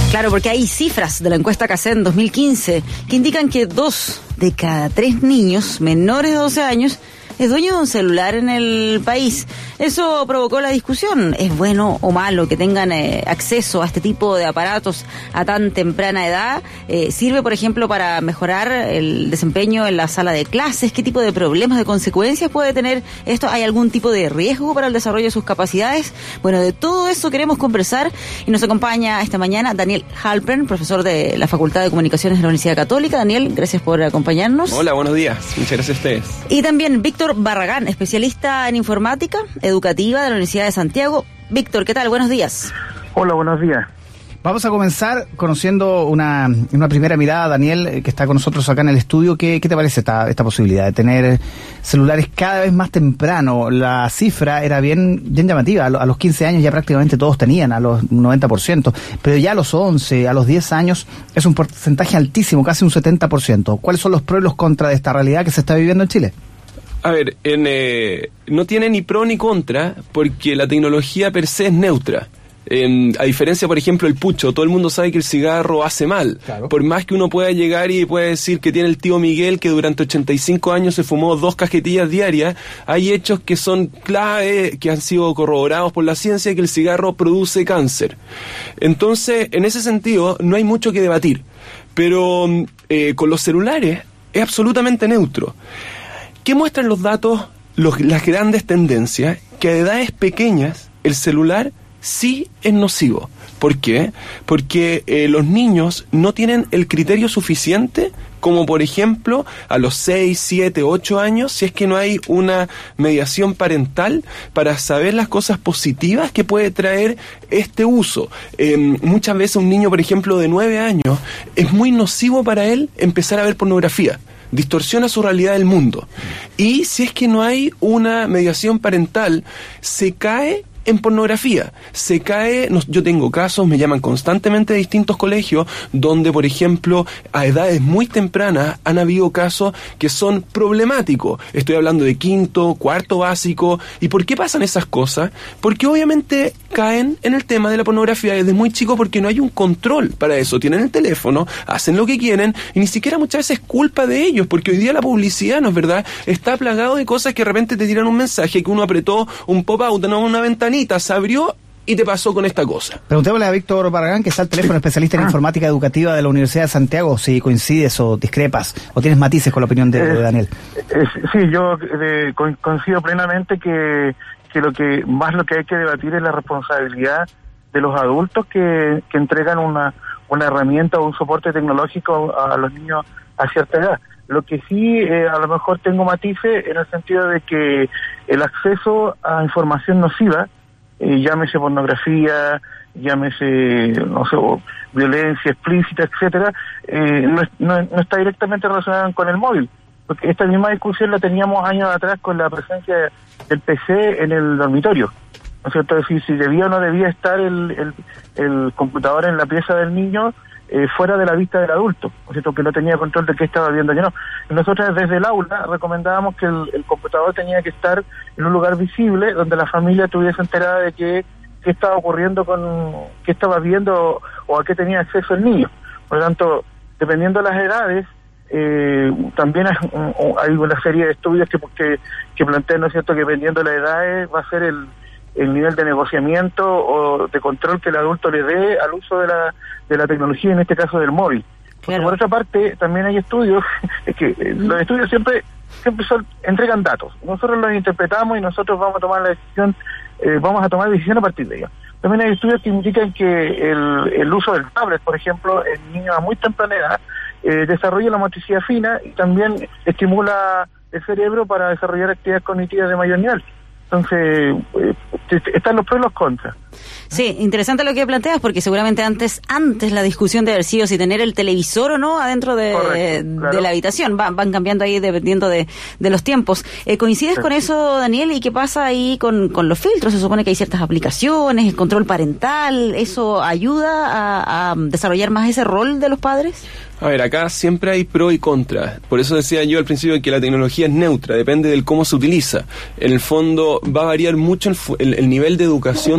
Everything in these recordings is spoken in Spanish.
Claro, porque hay cifras de la encuesta CACEN 2015 que indican que 2 de cada 3 niños menores de 12 años es dueño de un celular en el país. Eso provocó la discusión. ¿Es bueno o malo que tengan acceso a este tipo de aparatos a tan temprana edad? ¿Sirve, por ejemplo, para mejorar el desempeño en la sala de clases? ¿Qué tipo de problemas, de consecuencias puede tener esto? ¿Hay algún tipo de riesgo para el desarrollo de sus capacidades? Bueno, de todo eso queremos conversar y nos acompaña esta mañana Daniel Halpern, profesor de la Facultad de Comunicaciones de la Universidad Católica. Daniel, gracias por acompañarnos. Hola, buenos días. Muchas gracias a ustedes. Y también Víctor Barragán, especialista en informática educativa de la Universidad de Santiago. Víctor, ¿qué tal? Buenos días. Hola, buenos días. Vamos a comenzar conociendo una primera mirada, Daniel, que está con nosotros acá en el estudio. ¿Qué te parece esta posibilidad de tener celulares cada vez más temprano? La cifra era bien llamativa. A los 15 años ya prácticamente todos tenían, a los 90%, pero ya a los 11, a los 10 años es un porcentaje altísimo, casi un 70%. ¿Cuáles son los pros y los contras de esta realidad que se está viviendo en Chile? A ver, no tiene ni pro ni contra, porque la tecnología per se es neutra. A diferencia, por ejemplo, el pucho, todo el mundo sabe que el cigarro hace mal. Claro. Por más que uno pueda llegar y pueda decir que tiene el tío Miguel que durante 85 años se fumó 2 cajetillas diarias, hay hechos que son clave, que han sido corroborados por la ciencia, que el cigarro produce cáncer. Entonces, en ese sentido, no hay mucho que debatir. Pero con los celulares es absolutamente neutro. ¿Qué muestran los datos, las grandes tendencias? Que a edades pequeñas el celular sí es nocivo. ¿Por qué? Porque los niños no tienen el criterio suficiente, como por ejemplo a los 6, 7, 8 años, si es que no hay una mediación parental para saber las cosas positivas que puede traer este uso. Muchas veces un niño, por ejemplo, de 9 años, es muy nocivo para él empezar a ver pornografía. Distorsiona su realidad del mundo. Y si es que no hay una mediación parental, se cae en pornografía, se cae. Yo tengo casos, me llaman constantemente de distintos colegios, donde por ejemplo a edades muy tempranas han habido casos que son problemáticos. Estoy hablando de 5º, 4º básico. ¿Y por qué pasan esas cosas? Porque obviamente caen en el tema de la pornografía desde muy chicos, porque no hay un control para eso. Tienen el teléfono, hacen lo que quieren, y ni siquiera muchas veces es culpa de ellos, porque hoy día la publicidad, ¿no es verdad?, está plagado de cosas que de repente te tiran un mensaje, que uno apretó un pop-out, no, una ventanita, se abrió y te pasó con esta cosa. Preguntémosle a Víctor Barragán, que está al teléfono, especialista en informática educativa de la Universidad de Santiago, si coincides o discrepas o tienes matices con la opinión de Daniel. Sí, yo coincido plenamente que lo que hay que debatir es la responsabilidad de los adultos que entregan una herramienta o un soporte tecnológico a los niños a cierta edad. Lo que sí, a lo mejor tengo matices en el sentido de que el acceso a información nociva, llámese pornografía, llámese, no sé, violencia explícita, etcétera, no está directamente relacionada con el móvil. Porque esta misma discusión la teníamos años atrás con la presencia del PC en el dormitorio, ¿no es cierto? Es decir, si debía o no debía estar el computador en la pieza del niño, fuera de la vista del adulto, ¿no es cierto?, que no tenía control de qué estaba viendo, que no. Nosotros desde el aula recomendábamos que el computador tenía que estar en un lugar visible donde la familia estuviese enterada de qué estaba ocurriendo qué estaba viendo o a qué tenía acceso el niño. Por lo tanto, dependiendo de las edades, también hay una serie de estudios que plantean, ¿no es cierto?, que dependiendo de las edades va a ser el nivel de negociamiento o de control que el adulto le dé al uso de la tecnología, en este caso del móvil. Porque por otra parte, también hay estudios, es que los estudios siempre entregan datos. Nosotros los interpretamos y nosotros vamos a tomar la decisión, a partir de ellos. También hay estudios que indican que el uso del tablet, por ejemplo, en niños a muy temprana edad, desarrolla la motricidad fina y también estimula el cerebro para desarrollar actividades cognitivas de mayor nivel. Entonces, están los pros y los contras. Sí, interesante lo que planteas, porque seguramente antes la discusión de haber sido si tener el televisor o no adentro de la habitación. Van cambiando ahí dependiendo de los tiempos. ¿Coincides con eso, Daniel? ¿Y qué pasa ahí con los filtros? Se supone que hay ciertas aplicaciones, el control parental. ¿Eso ayuda a desarrollar más ese rol de los padres? A ver, acá siempre hay pro y contra. Por eso decía yo al principio que la tecnología es neutra, depende del cómo se utiliza. En el fondo va a variar mucho el nivel de educación digital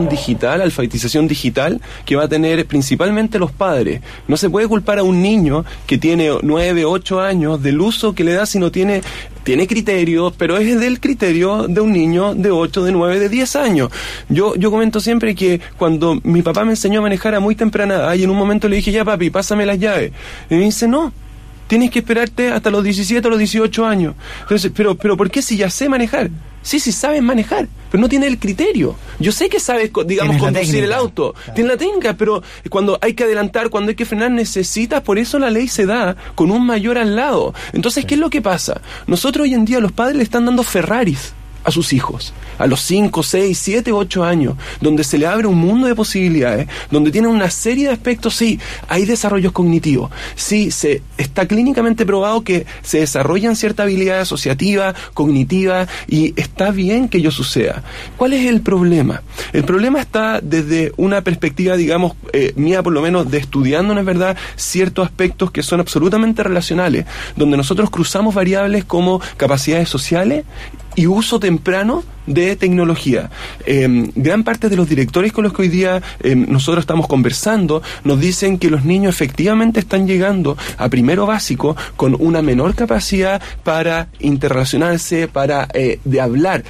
digital, alfabetización digital, que va a tener principalmente los padres. No se puede culpar a un niño que tiene 9, 8 años del uso que le da si no tiene criterio, pero es del criterio de un niño de 8, de 9, de 10 años. Yo comento siempre que cuando mi papá me enseñó a manejar a muy temprana edad, y en un momento le dije, ya papi, pásame las llaves. Y me dice, no, tienes que esperarte hasta los 17 o los 18 años. Entonces, pero ¿por qué si ya sé manejar? Sí, sabes manejar, pero no tiene el criterio. Yo sé que sabes, digamos, conducir el auto, claro. Tiene la técnica, pero cuando hay que adelantar, cuando hay que frenar, necesitas, por eso la ley se da con un mayor al lado. Entonces, ¿qué es lo que pasa? Nosotros hoy en día, los padres le están dando Ferraris a sus hijos, a los 5, 6, 7, 8 años, donde se le abre un mundo de posibilidades, donde tienen una serie de aspectos. Sí, hay desarrollos cognitivos, sí, se está clínicamente probado que se desarrollan cierta habilidad asociativa, cognitiva, y está bien que ello suceda. ¿Cuál es el problema? El problema está desde una perspectiva, digamos, mía por lo menos, de estudiando, ¿no es verdad?, ciertos aspectos que son absolutamente relacionales, donde nosotros cruzamos variables como capacidades sociales y uso temprano de tecnología. Gran parte de los directores con los que hoy día nosotros estamos conversando nos dicen que los niños efectivamente están llegando a primero básico con una menor capacidad para interrelacionarse, para de hablar,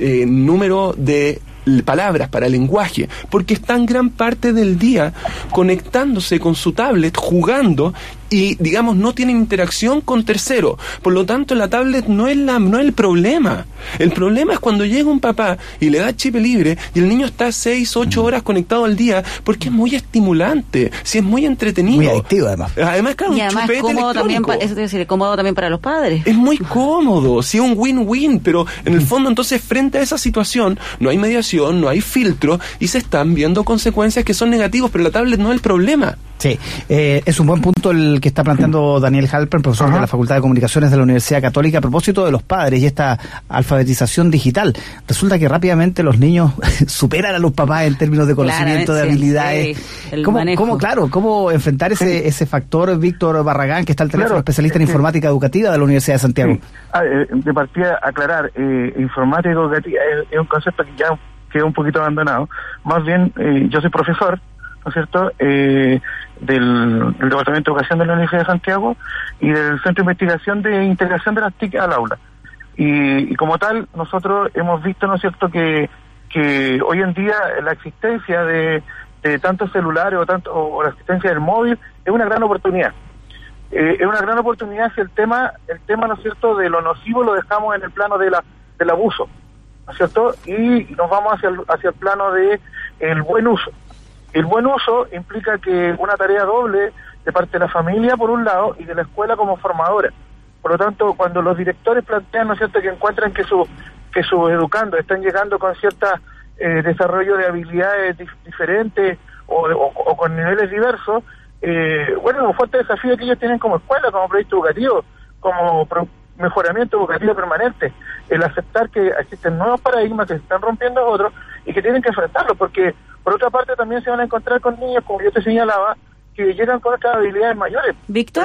número de palabras, para el lenguaje, porque están gran parte del día conectándose con su tablet, jugando, y digamos no tienen interacción con terceros. Por lo tanto, la tablet no es el problema. El problema es cuando llega un papá y le da chip libre y el niño está 6, 8 horas conectado al día, porque es muy estimulante, si es muy entretenido, muy adictivo además. Claro, y además chupete cómodo también, eso te decir, cómodo también para los padres. Es muy cómodo, sí, es un win-win, pero en el fondo entonces frente a esa situación no hay mediación, no hay filtro y se están viendo consecuencias que son negativas, pero la tablet no es el problema. Sí, es un buen punto el que está planteando Daniel Halpern, profesor de la Facultad de Comunicaciones de la Universidad Católica, a propósito de los padres y esta alfabetización digital. Resulta que rápidamente los niños superan a los papás en términos de conocimiento, de habilidades. Sí, ¿Cómo enfrentar ese factor, Víctor Barragán, que está al teléfono, especialista en informática educativa de la Universidad de Santiago? De partida, aclarar, informática educativa es un concepto que ya quedó un poquito abandonado. Más bien, yo soy profesor, ¿no es cierto?, del Departamento de Educación de la Universidad de Santiago y del Centro de Investigación de Integración de las TIC al aula. Y como tal, nosotros hemos visto, ¿no es cierto?, que hoy en día la existencia de tantos celulares o la existencia del móvil es una gran oportunidad. Es una gran oportunidad si el tema, ¿no es cierto?, de lo nocivo lo dejamos en el plano del abuso, ¿no es cierto?, y nos vamos hacia el plano de el buen uso. El buen uso implica que una tarea doble de parte de la familia, por un lado, y de la escuela como formadora. Por lo tanto, cuando los directores plantean, ¿no es cierto?, que encuentran que sus educandos están llegando con cierta desarrollo de habilidades diferentes o con niveles diversos, un fuerte desafío que ellos tienen como escuela, como proyecto educativo, como mejoramiento educativo permanente, el aceptar que existen nuevos paradigmas que se están rompiendo otros y que tienen que enfrentarlos, porque por otra parte también se van a encontrar con niños, como yo te señalaba, que llegan con otras habilidades mayores. ¿Víctor?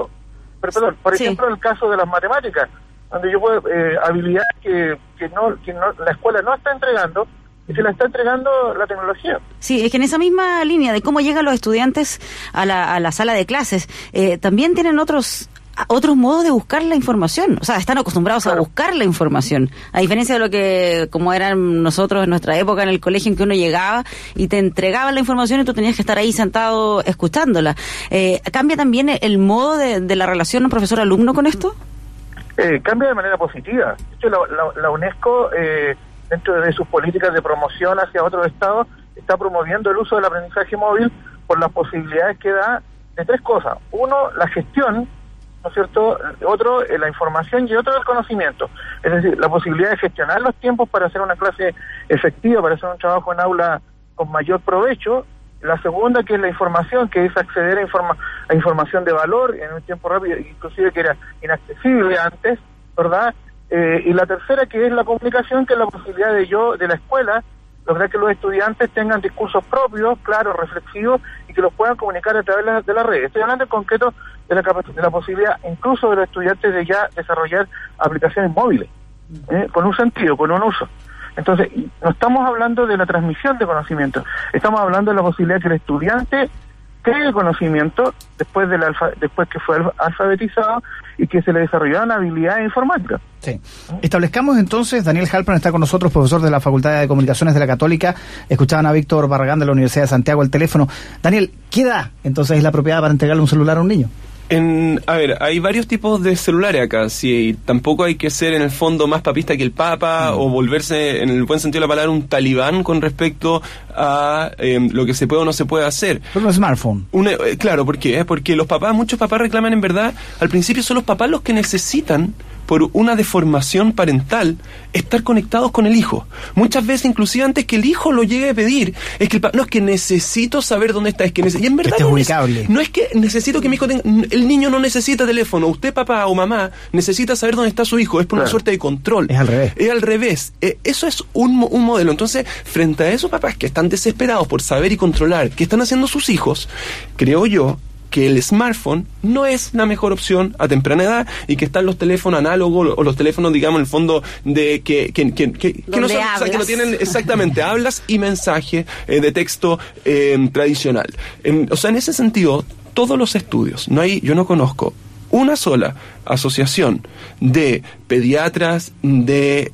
Por ejemplo, el caso de las matemáticas, donde yo puedo habilidades que la escuela no está entregando y se la está entregando la tecnología. Sí, es que en esa misma línea de cómo llegan los estudiantes a la sala de clases, también tienen otros modos de buscar la información, o sea, están acostumbrados a buscar la información, a diferencia de lo que como eran nosotros en nuestra época en el colegio, en que uno llegaba y te entregaban la información y tú tenías que estar ahí sentado escuchándola. ¿Cambia también el modo de la relación profesor-alumno con esto? Cambia de manera positiva. De hecho, la UNESCO, dentro de sus políticas de promoción hacia otros estados, está promoviendo el uso del aprendizaje móvil por las posibilidades que da de tres cosas. Uno, la gestión, ¿no es cierto?, otro, la información, y otro, el conocimiento. Es decir, la posibilidad de gestionar los tiempos para hacer una clase efectiva, para hacer un trabajo en aula con mayor provecho. La segunda, que es la información, que es acceder a información de valor en un tiempo rápido, inclusive que era inaccesible antes, ¿verdad? Y la tercera, que es la comunicación, que es la posibilidad de la escuela lograr que los estudiantes tengan discursos propios, claros, reflexivos, y que los puedan comunicar a través de la red. Estoy hablando en concreto de la posibilidad incluso de los estudiantes de ya desarrollar aplicaciones móviles, con un sentido, con un uso. Entonces, no estamos hablando de la transmisión de conocimiento, estamos hablando de la posibilidad que el estudiante cree el conocimiento después que fue alfabetizado y que se le desarrollaron habilidades informáticas. Sí. Establezcamos entonces, Daniel Halpern está con nosotros, profesor de la Facultad de Comunicaciones de la Católica. Escuchaban a Víctor Barragán de la Universidad de Santiago al teléfono. Daniel, ¿qué edad entonces es la apropiada para entregarle un celular a un niño? A ver, hay varios tipos de celulares acá, sí, tampoco hay que ser en el fondo más papista que el Papa o volverse, en el buen sentido de la palabra, un talibán con respecto a lo que se puede o no se puede hacer. Pero un smartphone. Claro, ¿por qué? Porque muchos papás reclaman en verdad, al principio son los papás los que necesitan, por una deformación parental, estar conectados con el hijo. Muchas veces, inclusive antes que el hijo lo llegue a pedir, es que no es que necesito saber dónde está, es que y en verdad no es que necesito que mi hijo tenga, el niño no necesita teléfono, usted papá o mamá necesita saber dónde está su hijo, es por una suerte de control. Es al revés. Es al revés. Eso es un modelo. Entonces, frente a esos papás que están desesperados por saber y controlar qué están haciendo sus hijos, creo yo que el smartphone no es la mejor opción a temprana edad y que están los teléfonos análogos o los teléfonos, digamos, en el fondo de que no son, o sea, que no tienen exactamente hablas y mensaje de texto tradicional. O sea, en ese sentido, todos los estudios, yo no conozco una sola asociación de pediatras, de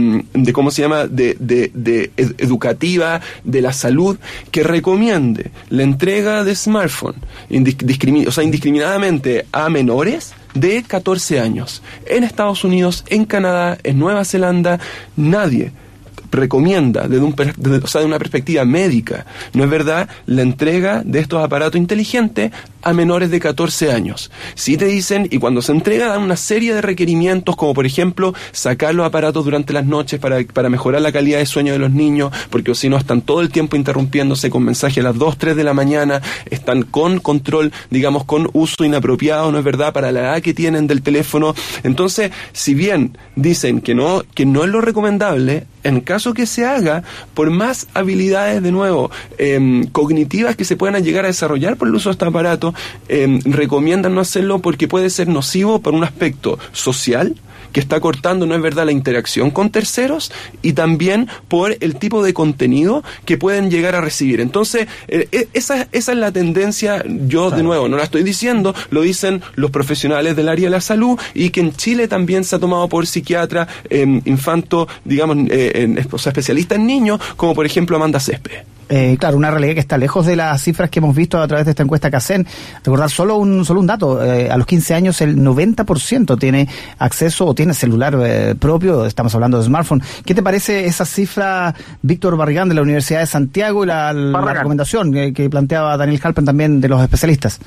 educativa, de la salud, que recomiende la entrega de smartphone indiscriminadamente a menores de 14 años. En Estados Unidos, en Canadá, en Nueva Zelanda, nadie recomienda desde una perspectiva médica, ¿no es verdad?, la entrega de estos aparatos inteligentes a menores de 14 años. Sí te dicen, y cuando se entrega dan una serie de requerimientos, como por ejemplo sacar los aparatos durante las noches para mejorar la calidad de sueño de los niños, porque si no están todo el tiempo interrumpiéndose con mensajes a las 2, 3 de la mañana, están con control, digamos, con uso inapropiado, ¿no es verdad?, para la edad que tienen del teléfono. Entonces, si bien dicen que no es lo recomendable, en caso que se haga, por más habilidades, de nuevo, cognitivas que se puedan llegar a desarrollar por el uso de este aparato, recomiendan no hacerlo porque puede ser nocivo por un aspecto social, que está cortando, no es verdad, la interacción con terceros, y también por el tipo de contenido que pueden llegar a recibir. Entonces, esa es la tendencia. Yo, de nuevo, no la estoy diciendo, lo dicen los profesionales del área de la salud, y que en Chile también se ha tomado por psiquiatra infanto, digamos, especialista en niños, como por ejemplo Amanda Céspedes. Claro, una realidad que está lejos de las cifras que hemos visto a través de esta encuesta CACEN. Recordar solo un dato, a los 15 años el 90% tiene acceso o tiene celular propio, estamos hablando de smartphone. ¿Qué te parece esa cifra, Víctor Barragán de la Universidad de Santiago, y la recomendación que planteaba Daniel Halpern también de los especialistas?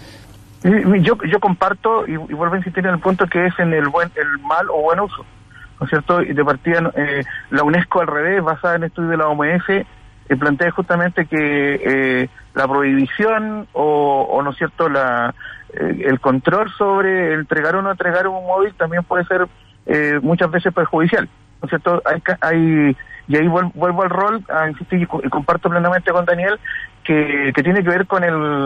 Yo comparto y vuelvo a insistir en el punto que es en el mal o buen uso, ¿no es cierto? Y de partida la UNESCO, al revés, basada en estudios de la OMS, plantea justamente que la prohibición o no es cierto, el control sobre entregar o no entregar un móvil también puede ser muchas veces perjudicial, ¿no es cierto? Y ahí vuelvo al rol a insistir y comparto plenamente con Daniel que tiene que ver con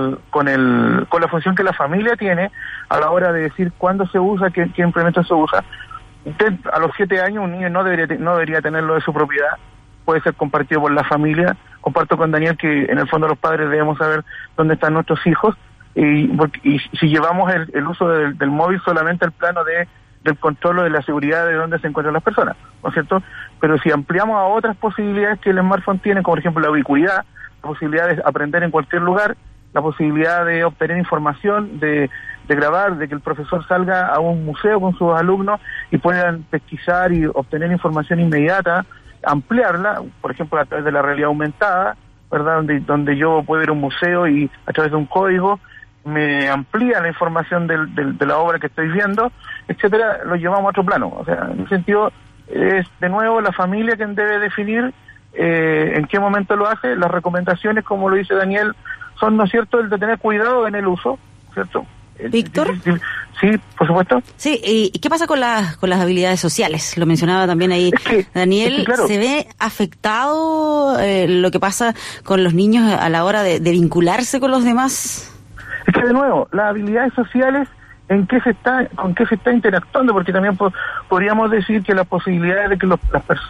la función que la familia tiene a la hora de decir cuándo se usa, qué implemento se usa. Usted, a los 7 años, un niño no debería tenerlo de su propiedad, puede ser compartido por la familia. Comparto con Daniel que en el fondo los padres debemos saber dónde están nuestros hijos, y si llevamos el uso del móvil solamente al plano del control o de la seguridad de dónde se encuentran las personas, ¿no es cierto? Pero si ampliamos a otras posibilidades que el smartphone tiene, como por ejemplo la ubicuidad, la posibilidad de aprender en cualquier lugar, la posibilidad de obtener información, de grabar, de que el profesor salga a un museo con sus alumnos y puedan pesquisar y obtener información inmediata, ampliarla, por ejemplo, a través de la realidad aumentada, ¿verdad? Donde yo puedo ir a un museo y a través de un código me amplía la información de la obra que estoy viendo, etcétera, lo llevamos a otro plano. O sea, en ese sentido, es de nuevo la familia quien debe definir en qué momento lo hace. Las recomendaciones, como lo dice Daniel, son, ¿no es cierto?, el de tener cuidado en el uso, ¿cierto? Víctor. Sí, por supuesto. Sí, ¿y qué pasa con las habilidades sociales? Lo mencionaba también ahí Daniel. Claro. ¿Se ve afectado lo que pasa con los niños a la hora de vincularse con los demás? Es que, de nuevo, las habilidades sociales, con qué se está interactuando, porque también podríamos decir que las posibilidades de que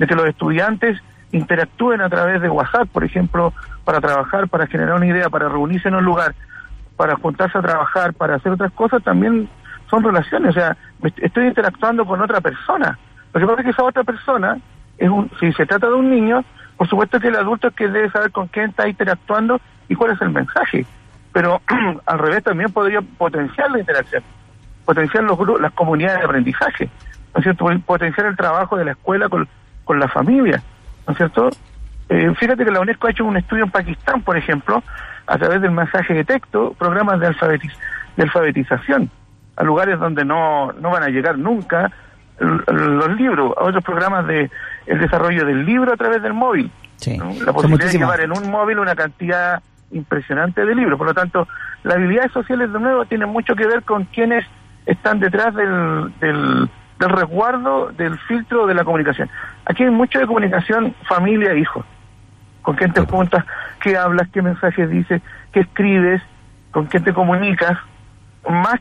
de que los estudiantes interactúen a través de WhatsApp, por ejemplo, para trabajar, para generar una idea, para reunirse en un lugar, para juntarse a trabajar, para hacer otras cosas, también son relaciones. O sea, estoy interactuando con otra persona. Lo que pasa es que esa otra persona, si se trata de un niño, por supuesto que el adulto es que debe saber con quién está interactuando y cuál es el mensaje. Pero al revés también podría potenciar la interacción, potenciar los grupos, las comunidades de aprendizaje, ¿no es cierto? Potenciar el trabajo de la escuela con la familia, ¿no es cierto? Fíjate que la UNESCO ha hecho un estudio en Pakistán, por ejemplo, a través del mensaje de texto, programas de alfabetización, a lugares donde no van a llegar nunca los libros, a otros programas de el desarrollo del libro a través del móvil, sí, ¿no? La posibilidad de llevar en un móvil una cantidad impresionante de libros. Por lo tanto, las habilidades sociales de nuevo tienen mucho que ver con quienes están detrás del resguardo, del filtro de la comunicación. Aquí hay mucho de comunicación familia-hijo, con quién te juntas, qué hablas, qué mensajes dices, qué escribes, con quién te comunicas, más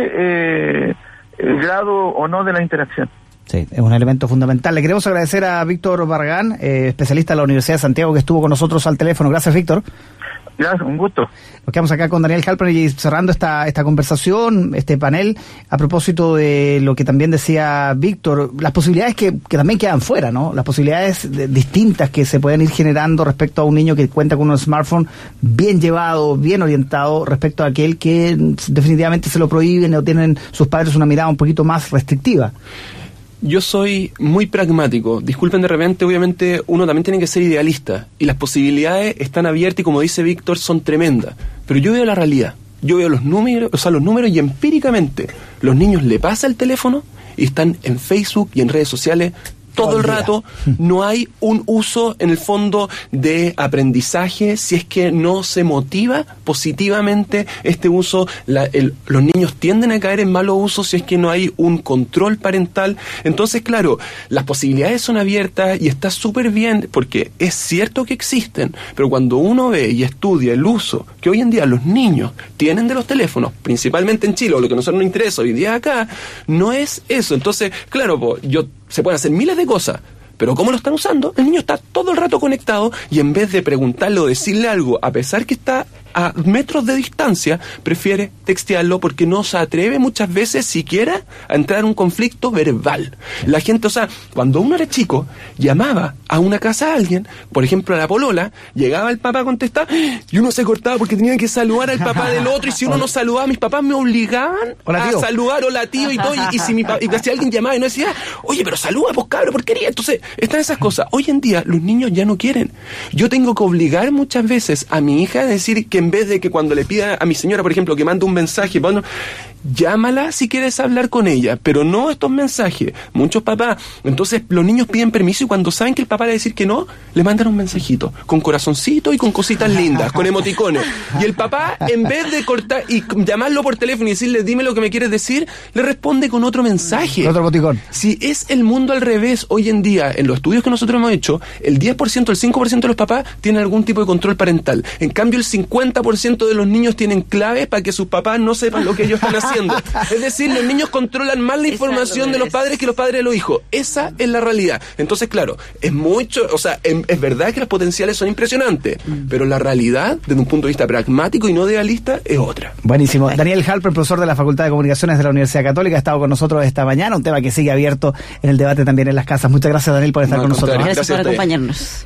que el grado o no de la interacción. Sí, es un elemento fundamental. Le queremos agradecer a Víctor Barragán, especialista de la Universidad de Santiago, que estuvo con nosotros al teléfono. Gracias, Víctor. Gracias, un gusto. Nos quedamos acá con Daniel Halpern y cerrando esta conversación, este panel, a propósito de lo que también decía Víctor, las posibilidades que también quedan fuera, ¿no? Las posibilidades distintas que se pueden ir generando respecto a un niño que cuenta con un smartphone bien llevado, bien orientado, respecto a aquel que definitivamente se lo prohíben o tienen sus padres una mirada un poquito más restrictiva. Yo soy muy pragmático. Disculpen de repente, obviamente uno también tiene que ser idealista y las posibilidades están abiertas y como dice Víctor son tremendas. Pero yo veo la realidad, yo veo los números y empíricamente los niños le pasa el teléfono y están en Facebook y en redes sociales todo el rato. No hay un uso en el fondo de aprendizaje si es que no se motiva positivamente este uso. Los niños tienden a caer en malos usos si es que no hay un control parental. Entonces, claro, las posibilidades son abiertas y está súper bien porque es cierto que existen, pero cuando uno ve y estudia el uso que hoy en día los niños tienen de los teléfonos, principalmente en Chile, o lo que a nosotros nos interesa hoy día acá, no es eso. Entonces, claro, se pueden hacer miles de cosas, pero ¿cómo lo están usando? El niño está todo el rato conectado y en vez de preguntarle o decirle algo, a pesar que está a metros de distancia, prefiere textearlo porque no se atreve muchas veces siquiera a entrar en un conflicto verbal. La gente, cuando uno era chico, llamaba a una casa a alguien, por ejemplo a la polola, llegaba el papá a contestar y uno se cortaba porque tenía que saludar al papá del otro y si uno no saludaba, mis papás me obligaban a saludar, hola tío y todo, y si alguien llamaba y no decía, oye, pero saluda, pues cabrón, porquería. Entonces, están esas cosas. Hoy en día, los niños ya no quieren. Yo tengo que obligar muchas veces a mi hija a decir que en vez de que cuando le pida a mi señora, por ejemplo, que mande un mensaje, bueno, llámala si quieres hablar con ella, pero no estos mensajes. Muchos papás, entonces los niños piden permiso y cuando saben que el papá le va a decir que no, le mandan un mensajito, con corazoncito y con cositas lindas, con emoticones. Y el papá, en vez de cortar y llamarlo por teléfono y decirle, dime lo que me quieres decir, le responde con otro mensaje. Otro emoticón. Si es el mundo al revés, hoy en día, en los estudios que nosotros hemos hecho, el 10%, el 5% de los papás tienen algún tipo de control parental. En cambio, el 50% de los niños tienen claves para que sus papás no sepan lo que ellos están haciendo. Es decir, los niños controlan más la información de los padres que los padres de los hijos. Esa es la realidad. Entonces, claro, es verdad que los potenciales son impresionantes, pero la realidad, desde un punto de vista pragmático y no idealista, es otra. Buenísimo. Daniel Halpern, profesor de la Facultad de Comunicaciones de la Universidad Católica, ha estado con nosotros esta mañana, un tema que sigue abierto en el debate también en las casas. Muchas gracias, Daniel, por estar con nosotros. Gracias por acompañarnos.